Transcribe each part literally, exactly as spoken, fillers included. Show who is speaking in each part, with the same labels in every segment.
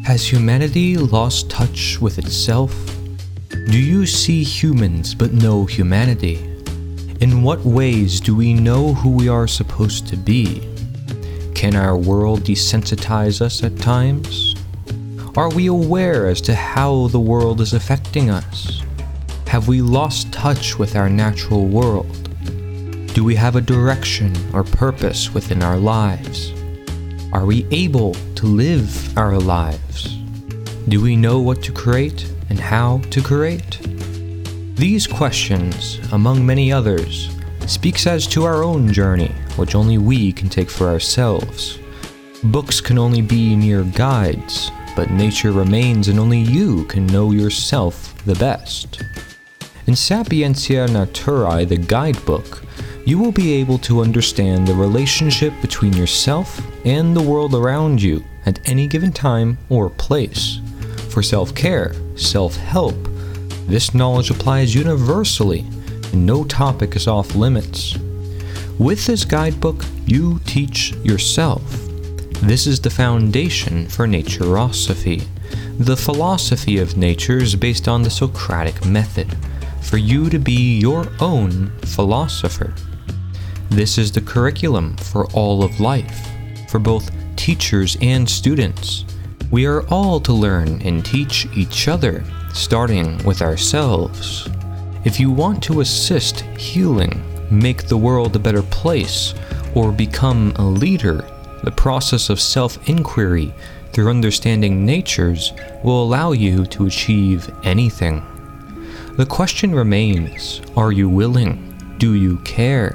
Speaker 1: Has humanity lost touch with itself? Do you see humans but no humanity? In what ways do we know who we are supposed to be? Can our world desensitize us at times? Are we aware as to how the world is affecting us? Have we lost touch with our natural world? Do we have a direction or purpose within our lives? Are we able to live our lives? Do we know what to create and how to create? These questions, among many others, speaks as to our own journey, which only we can take for ourselves. Books can only be mere guides, but nature remains and only you can know yourself the best. In Sapientia Naturae, the guidebook, you will be able to understand the relationship between yourself and the world around you at any given time or place. For self-care, self-help, this knowledge applies universally, and no topic is off limits. With this guidebook, you teach yourself. This is the foundation for Naturosophy. The philosophy of nature is based on the Socratic method, for you to be your own philosopher. This is the curriculum for all of life, for both teachers and students. We are all to learn and teach each other, starting with ourselves. If you want to assist healing, make the world a better place, or become a leader, the process of self-inquiry through understanding natures will allow you to achieve anything. The question remains, are you willing? Do you care?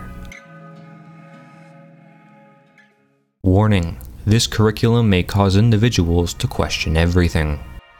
Speaker 1: Warning, this curriculum may cause individuals to question everything.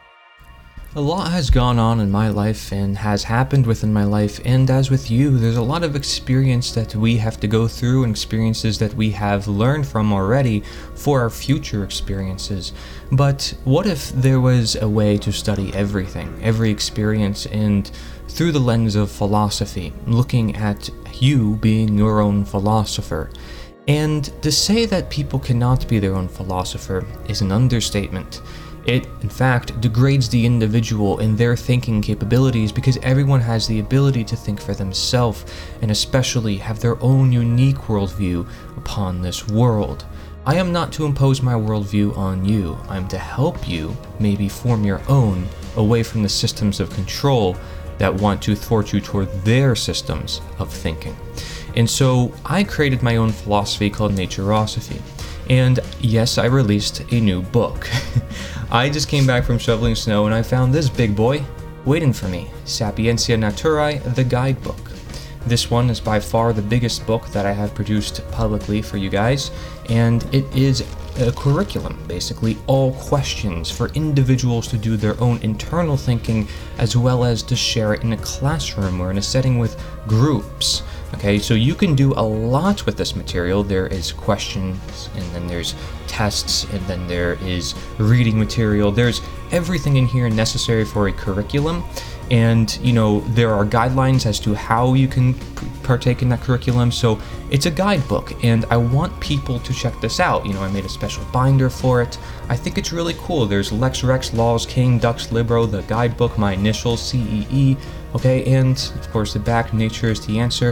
Speaker 1: A lot has gone on in my life and has happened within my life, and as with you, there's a lot of experience that we have to go through and experiences that we have learned from already for our future experiences. But what if there was a way to study everything, every experience, and through the lens of philosophy, looking at you being your own philosopher? And to say that people cannot be their own philosopher is an understatement. It, in fact, degrades the individual in their thinking capabilities because everyone has the ability to think for themselves and especially have their own unique worldview upon this world. I am not to impose my worldview on you. I am to help you maybe form your own away from the systems of control that want to thwart you toward their systems of thinking. And so I created my own philosophy called Naturosophy. And yes, I released a new book. I just came back from shoveling snow and I found this big boy waiting for me, Sapientia Naturae, the guidebook. This one is by far the biggest book that I have produced publicly for you guys, and it is a curriculum, basically all questions for individuals to do their own internal thinking as well as to share it in a classroom or in a setting with groups. Okay, so you can do a lot with this material. There is questions, and then there's tests, and then there is reading material. There's everything in here necessary for a curriculum. And, you know, there are guidelines as to how you can p- partake in that curriculum. So it's a guidebook, and I want people to check this out. You know, I made a special binder for it. I think it's really cool. There's Lex Rex, Laws, King, Dux, Libro, the guidebook, my initials, C E E, okay, and of course the back, Nature is the answer.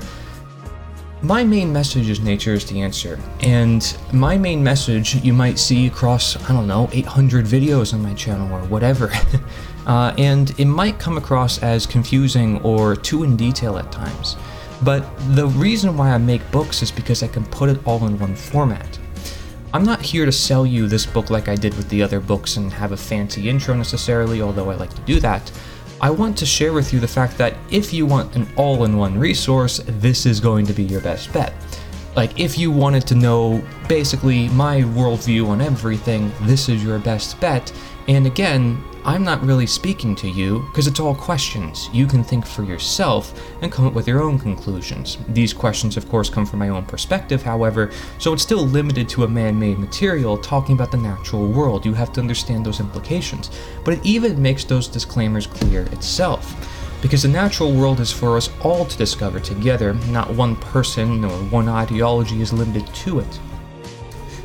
Speaker 1: My main message is nature is the answer, and my main message you might see across, I don't know, eight hundred videos on my channel or whatever, uh, and it might come across as confusing or too in detail at times, but the reason why I make books is because I can put it all in one format. I'm not here to sell you this book like I did with the other books and have a fancy intro necessarily, although I like to do that. I want to share with you the fact that if you want an all-in-one resource, this is going to be your best bet. Like, if you wanted to know basically my worldview on everything, this is your best bet. And again, I'm not really speaking to you because it's all questions. You can think for yourself and come up with your own conclusions. These questions, of course, come from my own perspective, however, so it's still limited to a man-made material talking about the natural world. You have to understand those implications. But it even makes those disclaimers clear itself. Because the natural world is for us all to discover together, not one person or one ideology is limited to it.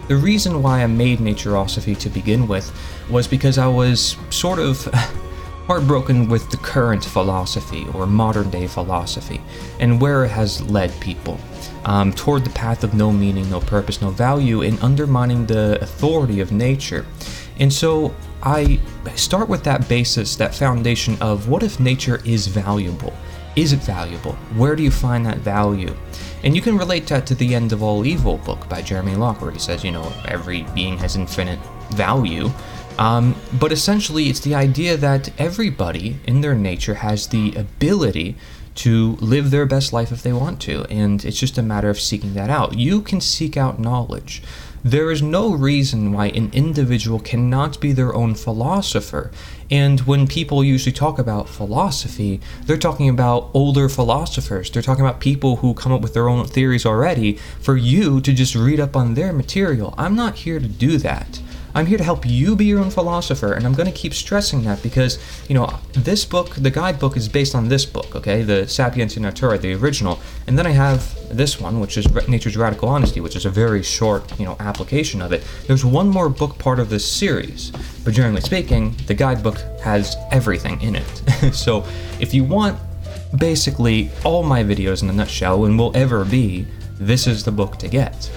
Speaker 1: The reason why I made Naturosophy to begin with was because I was sort of heartbroken with the current philosophy, or modern day philosophy, and where it has led people um, toward the path of no meaning, no purpose, no value, and undermining the authority of nature. And so I start with that basis, that foundation of what if nature is valuable? Is it valuable? Where do you find that value? And you can relate that to The End of All Evil book by Jeremy Locke, where he says, you know, every being has infinite value. Um, but essentially, it's the idea that everybody in their nature has the ability to live their best life if they want to, and it's just a matter of seeking that out. You can seek out knowledge. There is no reason why an individual cannot be their own philosopher. And when people usually talk about philosophy, they're talking about older philosophers. They're talking about people who come up with their own theories already for you to just read up on their material. I'm not here to do that. I'm here to help you be your own philosopher, and I'm going to keep stressing that because, you know, this book, the guidebook, is based on this book, okay, the Sapientia Natura, the original, and then I have this one, which is Nature's Radical Honesty, which is a very short, you know, application of it. There's one more book part of this series, but generally speaking, the guidebook has everything in it. So if you want basically all my videos in a nutshell, and will ever be, this is the book to get.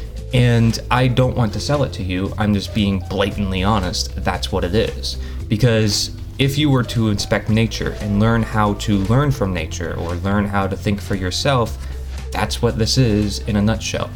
Speaker 1: And I don't want to sell it to you, I'm just being blatantly honest, that's what it is. Because if you were to inspect nature and learn how to learn from nature, or learn how to think for yourself, that's what this is in a nutshell.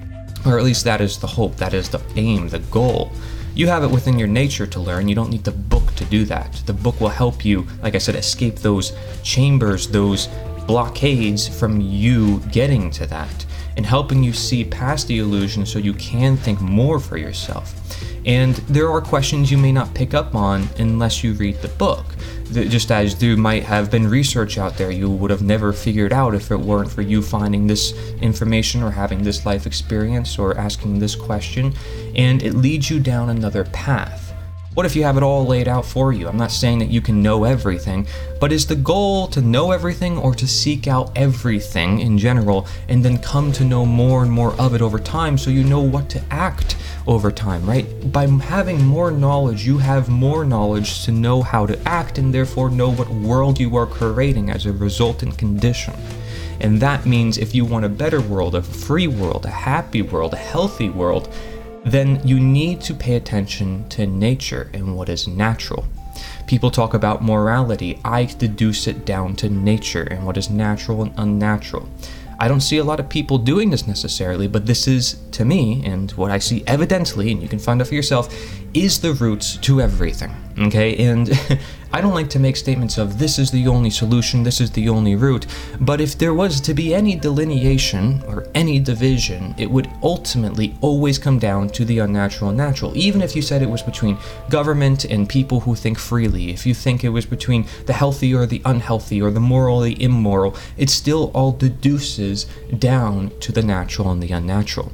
Speaker 1: Or at least that is the hope, that is the aim, the goal. You have it within your nature to learn, you don't need the book to do that. The book will help you, like I said, escape those chambers, those blockades from you getting to that, and helping you see past the illusion so you can think more for yourself. And there are questions you may not pick up on unless you read the book. Just as there might have been research out there you would have never figured out if it weren't for you finding this information or having this life experience or asking this question, and it leads you down another path. What if you have it all laid out for you? I'm not saying that you can know everything, but is the goal to know everything or to seek out everything in general and then come to know more and more of it over time so you know what to act over time, right? By having more knowledge, you have more knowledge to know how to act and therefore know what world you are creating as a resultant condition. And that means if you want a better world, a free world, a happy world, a healthy world, then you need to pay attention to nature and what is natural. People talk about morality. I deduce it down to nature and what is natural and unnatural. I don't see a lot of people doing this necessarily, but this is, to me, and what I see evidently, and you can find out for yourself, is the roots to everything, okay? And I don't like to make statements of this is the only solution, this is the only route, but if there was to be any delineation or any division, it would ultimately always come down to the unnatural and natural. Even if you said it was between government and people who think freely, if you think it was between the healthy or the unhealthy or the moral or the immoral, it still all deduces down to the natural and the unnatural.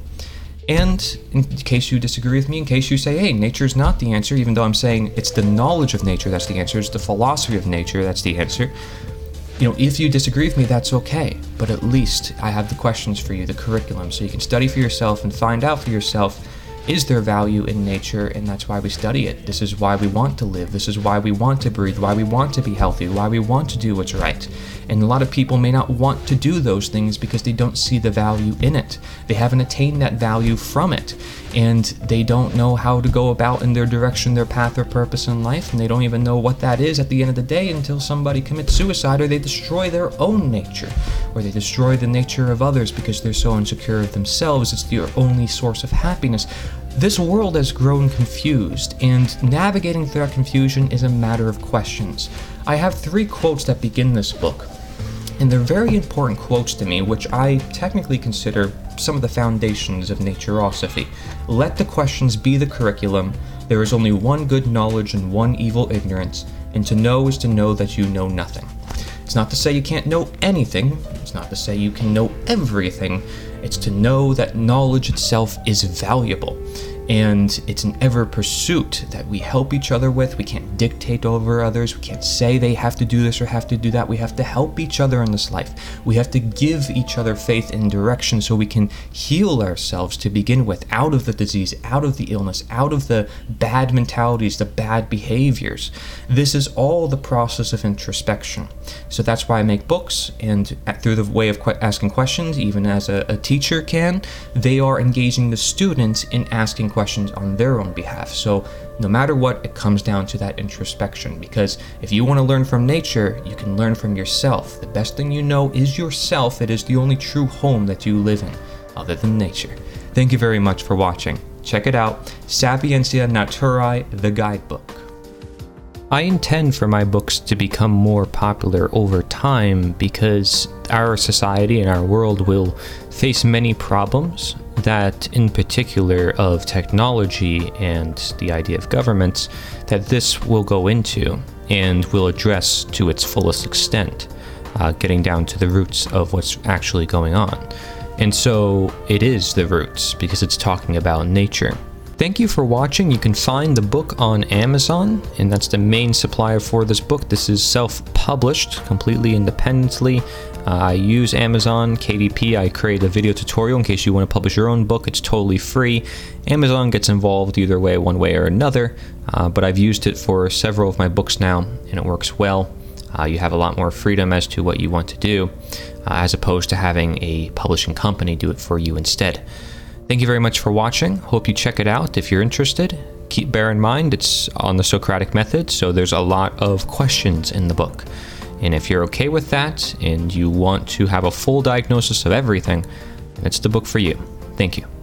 Speaker 1: And in case you disagree with me, in case you say, hey, nature's not the answer, even though I'm saying it's the knowledge of nature that's the answer, it's the philosophy of nature that's the answer, you know, if you disagree with me, that's okay. But at least I have the questions for you, the curriculum, so you can study for yourself and find out for yourself, is there value in nature? And that's why we study it. This is why we want to live. This is why we want to breathe, why we want to be healthy, why we want to do what's right. And a lot of people may not want to do those things because they don't see the value in it. They haven't attained that value from it. And they don't know how to go about in their direction, their path or purpose in life. And they don't even know what that is at the end of the day until somebody commits suicide or they destroy their own nature. Or they destroy the nature of others because they're so insecure of themselves. It's their only source of happiness. This world has grown confused, and navigating through that confusion is a matter of questions. I have three quotes that begin this book, and they're very important quotes to me, which I technically consider some of the foundations of Naturosophy. Let the questions be the curriculum. There is only one good knowledge and one evil ignorance, and to know is to know that you know nothing. It's not to say you can't know anything. It's not to say you can know everything. It's to know that knowledge itself is valuable. And it's an ever pursuit that we help each other with. We can't dictate over others. We can't say they have to do this or have to do that. We have to help each other in this life. We have to give each other faith and direction so we can heal ourselves to begin with, out of the disease, out of the illness, out of the bad mentalities, the bad behaviors. This is all the process of introspection. So that's why I make books, and through the way of que- asking questions, even as a, a teacher can, they are engaging the students in asking questions questions on their own behalf. So no matter what, it comes down to that introspection, because if you want to learn from nature, you can learn from yourself. The best thing you know is yourself. It is the only true home that you live in, other than nature. Thank you very much for watching. Check it out, Sapientia Naturae, the guidebook. I intend for my books to become more popular over time because our society and our world will face many problems that, in particular of technology and the idea of governments, that this will go into and will address to its fullest extent, uh, getting down to the roots of what's actually going on. And so it is the roots because it's talking about nature. Thank you for watching. You can find the book on Amazon, and that's the main supplier for this book. This is self-published, completely independently. Uh, I use Amazon K D P. I create a video tutorial in case you want to publish your own book. It's totally free. Amazon gets involved either way, one way or another, uh, but I've used it for several of my books now, and it works well. Uh, you have a lot more freedom as to what you want to do, uh, as opposed to having a publishing company do it for you instead. Thank you very much for watching. Hope you check it out if you're interested. Keep bear in mind it's on the Socratic method, so there's a lot of questions in the book. And if you're okay with that and you want to have a full diagnosis of everything, then it's the book for you. Thank you.